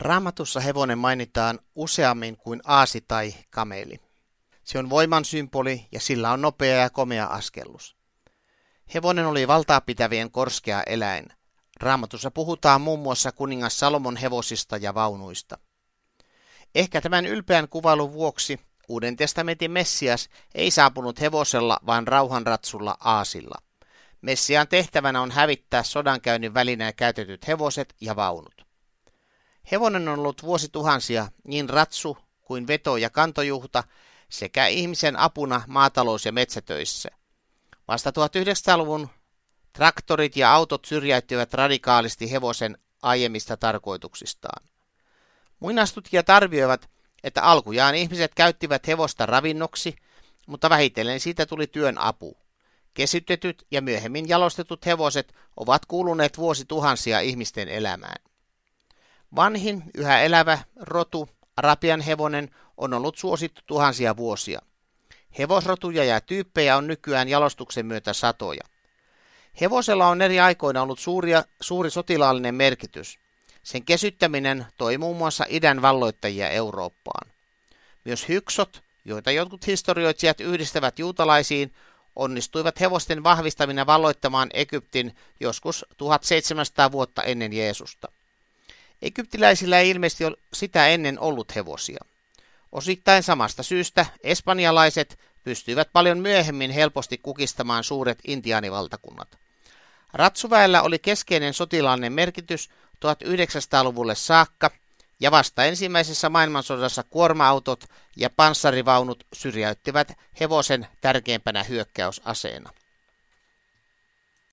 Raamatussa hevonen mainitaan useammin kuin aasi tai kameli. Se on voiman symboli ja sillä on nopea ja komea askellus. Hevonen oli valtaa pitävien korskea eläin. Raamatussa puhutaan muun muassa kuningas Salomon hevosista ja vaunuista. Ehkä tämän ylpeän kuvailun vuoksi Uuden testamentin Messias ei saapunut hevosella, vaan rauhanratsulla aasilla. Messiaan tehtävänä on hävittää sodankäynnin välineen käytetyt hevoset ja vaunut. Hevonen on ollut vuosituhansia niin ratsu kuin veto- ja kantojuhta sekä ihmisen apuna maatalous- ja metsätöissä. Vasta 1900-luvun traktorit ja autot syrjäyttivät radikaalisti hevosen aiemmista tarkoituksistaan. Muinaistutkijat arvioivat, että alkujaan ihmiset käyttivät hevosta ravinnoksi, mutta vähitellen siitä tuli työn apu. Kesytetyt ja myöhemmin jalostetut hevoset ovat kuuluneet vuosituhansia ihmisten elämään. Vanhin, yhä elävä rotu, arabian hevonen, on ollut suosittu tuhansia vuosia. Hevosrotuja ja tyyppejä on nykyään jalostuksen myötä satoja. Hevosella on eri aikoina ollut suuri sotilaallinen merkitys. Sen kesyttäminen toi muun muassa idän valloittajia Eurooppaan. Myös hyksot, joita jotkut historioitsijat yhdistävät juutalaisiin, onnistuivat hevosten vahvistamina valloittamaan Egyptin joskus 1700 vuotta ennen Jeesusta. Egyptiläisillä ei ilmeisesti ole sitä ennen ollut hevosia. Osittain samasta syystä espanjalaiset pystyivät paljon myöhemmin helposti kukistamaan suuret intiaanivaltakunnat. Ratsuväellä oli keskeinen sotilaallinen merkitys 1900-luvulle saakka, ja vasta ensimmäisessä maailmansodassa kuorma-autot ja panssarivaunut syrjäyttivät hevosen tärkeimpänä hyökkäysaseena.